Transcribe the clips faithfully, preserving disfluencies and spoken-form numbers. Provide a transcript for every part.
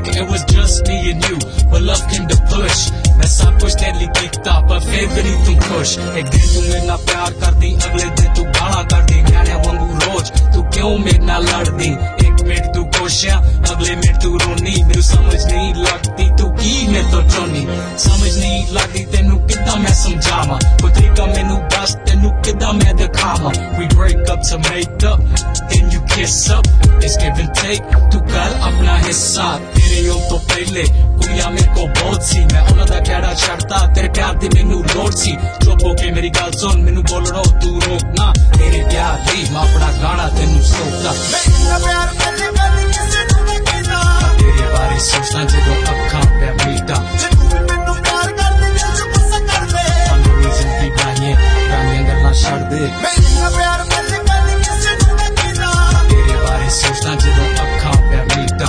think it was just me and you, but love came to push. मैं सब कुछ तेरे लिए कीता पर फिर भी नहीं तू खुश. एक दिन तू मेरे नाल प्यार करदी, अगले दिन तू गालां करदी. न्याणे वांगू रोज तू क्यों मेरे नाल लड़दी. एक मिनट तू खुश आ, अगले मिनट तू रोनी. मेनू समझ नहीं लगदी तू की मेरे तो चाहनी. समझ नहीं लगदी तेनू किद्दां मैं समझावां. कोई तरीका मैनू दस तेनू किद्दां मैं दिखावां. We break up to make up, then you kiss up. It's give and take, तू कर अपना हिस्सा. तेरे योग तो पहले कुड़ियां मेरे को बहुत सी. मैं उन्हां दा खैड़ा छड़ता, तेरे प्यार दी मैनू लोड़ सी. चुप होके मेरी गल सुन, मैनू बोलणों तू रोकना. तेरे प्यार दी मैं अपना गाना तेनू सौंपदा. तेरे बारे सोचदा जदों अखां पे मीटा. नवीं जिंदगी बनाईए, पुरानियां गल्लां छड्ड दे. तेरे बारे सोचदा जदों अखां पे मीटा.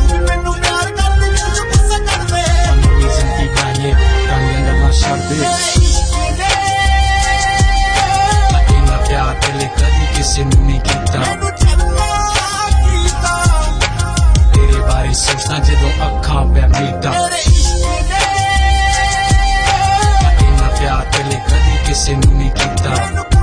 नवीं जिंदगी बनाईए, पुरानियां गल्लां छड्ड दे. इन्ना प्यार तेरे कदी किसी नू नहीं कीता. तेरे बारे सोचदा जदों अखां पे मीटा. इन्ना प्यार तेरे कदी किसी नू नहीं कीता.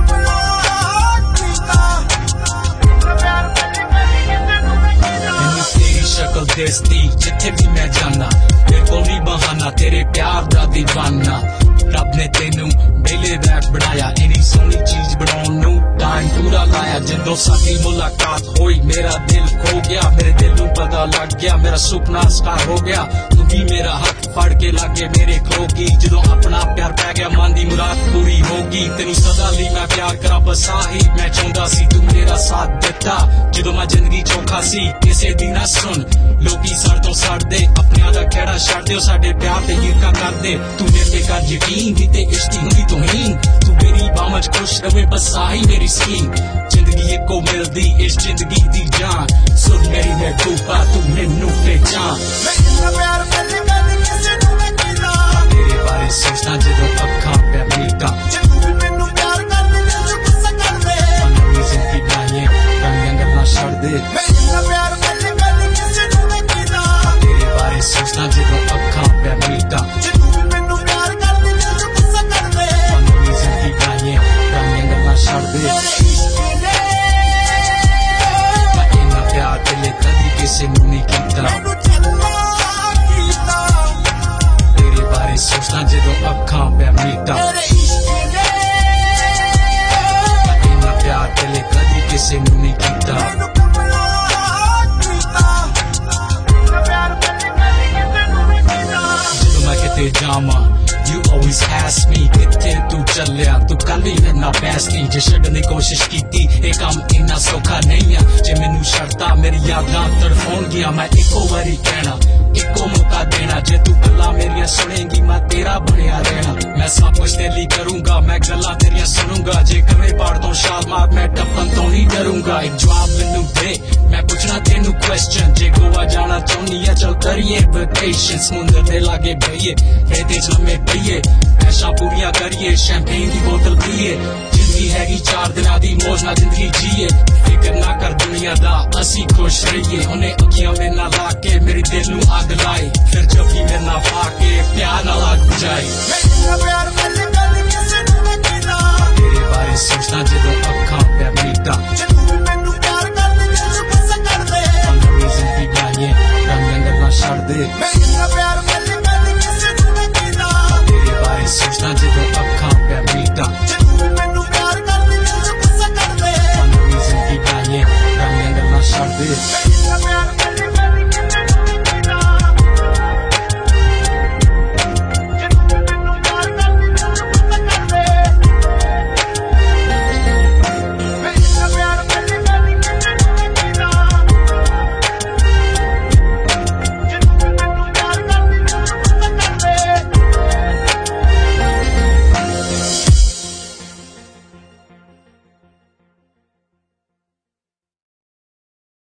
शक्ल देसती जिथे भी मैं जाना, तेरे को नहीं बहाना. तेरे प्यार दा दीवाना. रब ने तेनू बेले बैग बनाया, इन्नी सोहनी चीज बनाउण नू टाइम पूरा लाया. जदों साडी मुलाकात होई मेरा दिल खो गया. मेरे दिल नू पता लग गया मेरा सुपना स्टार हो गया. तू भी मेरा हाथ फड़ के लागे मेरे खलोगी. जदों अपना प्यार पै गया मन दी मुराद पूरी होगी. तेनू सदा लई मैं प्यार करा बस आही मैं चाहुंदा सी. तू मेरा साथ दिता जदों मैं जिंदगी चौखा सी. किसे दी ना सुन लोकी सड़ तो सड़ दे. अपने दा खेड़ा छड़ दे, साडे प्यार ते ईर्खा कर दे. तू मेरे ते कर यकीन दी ते इश्क दी हुंदी तू हीन. तू मेरी बाहों च खुश रवे बस आही मेरी स्कीम. जिंदगी इक्को मिलदी इस जिंदगी दी जान. सुन मेरी महबूबा तू मैनू पहचान. तेरे बारे सोचदा जदों अखां पे मीटा. नवीं जिंदगी बनाईए, पुरानियां गल्लां छड्ड दे. तेरे बारे सोचदा जदों अखां पे मीटा. नवीं जिंदगी बनाईए, पुरानियां गल्लां छड्ड दे. इन्ना प्यार तेरे कदी किसी नू नहीं कीता. तेरे बारे सोचदा जदों अखां पे मीटा. इन्ना प्यार तेरे कदी किसी नू नहीं कीता. जदों मैं किते जावां You always ask me किथे तू चलिया. तू कल ही मेरे नाल बैसदी. जे छड्डण दी कोशिश कीती ये काम इन्ना सौखा नहीं आ. जे मैनू छड्डता मेरी यादां तड़फाउणगियां. मैं इक्को वारी कहना इक्को मौका देना. जे तू गल्लां मेरियां सुनेंगी मैं तेरा बनिया रहना. मैं सब कुछ तेरे लिए करूंगा, मैं गल्लां तेरियां सुनूंगा. जे कवे पाड़ तो छाल मार मैं टप्पन तो नहीं डरूंगा. एक जवाब मैनू दे मैं पुछना तेनू क्वेश्चन. जे गोवा जाना चाहुंदी है चल करिए वेकेशन. समुंदर दे लागे बहिए रेते च लम्मे पईए. ऐशा पूरियां करिए शैंपेन दी बोतल पीए. जिंदगी हैगी चार दिनां दी मौज नाल जिंदगी जीए. फिकर ना कर दुनिया दा असी खुश रहिए. उन्हें अखियां मेरे नाल ला के मेरे दिल नू अग लाई. फिर जफ्फी मेरे नाल पा के प्यार नाल अग बुझाई. तेरे बारे सोचदा जदों अखां पे मीटा. नवीं जिंदगी बनाईए, पुरानियां गल्लां छड्ड दे. तेरे बारे सोचदा जदों